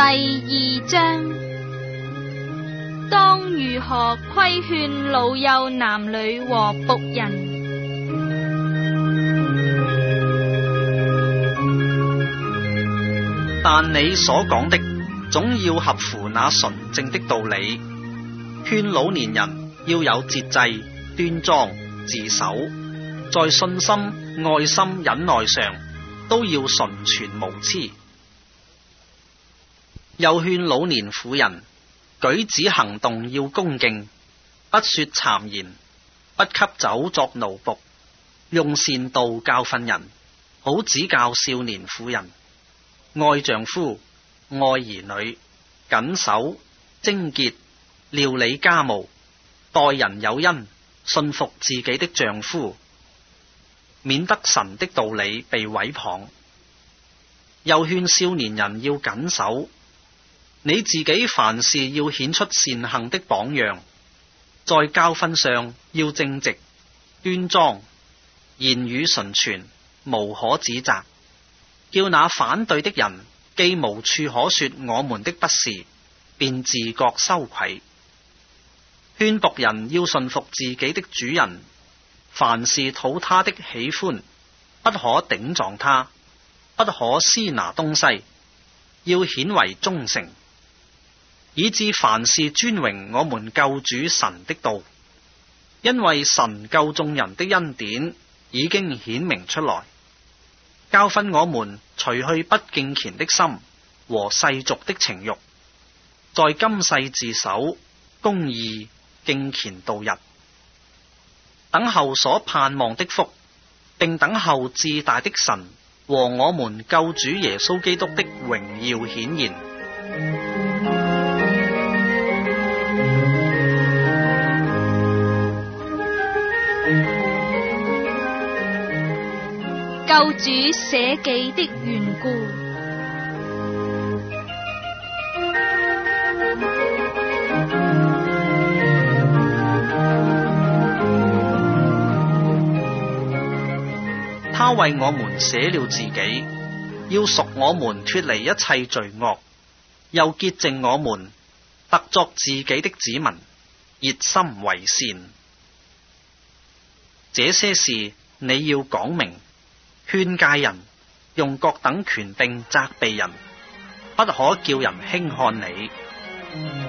第2章，當如何規勸老幼男女和僕人。 但你所講的，總要合乎那純正的道理。勸老年人要有節制、端莊、自守，在信心、愛心、忍耐上都要純全無疵。又勸老年婦人舉止行動要恭敬，不說讒言，不給酒作奴僕，用善道教訓人，好指教少年婦人。愛丈夫，愛兒女，謹守、貞潔，料理家務，待人有恩，信服自己的丈夫，免得神的道理被毀謗。又勸少年人要謹守，你自己凡事要顯出善行的榜樣，在教訓上要正直、端莊，言語純全，無可指責，叫那反對的人既無處可說我們的不是，便自覺羞愧。勸僕人要順服自己的主人，凡事討他的喜歡，不可頂撞他，不可私拿東西，要顯為忠誠，以致凡事尊榮我們救主神的道。因為神救眾人的恩典已經顯明出來，教訓我們除去不敬虔的心和世俗的情慾，在今世自守，公義敬虔度日，等候所盼望的福，並等候至大的神和我們救主耶穌基督的榮耀顯現。 救主捨己的緣故。 他為我們捨了自己，要贖我們脫離一切罪惡，又潔淨我們，特作自己的子民，熱心為善。這些事你要講明，勸誡人，用各等權柄責備人，不可叫人輕看你。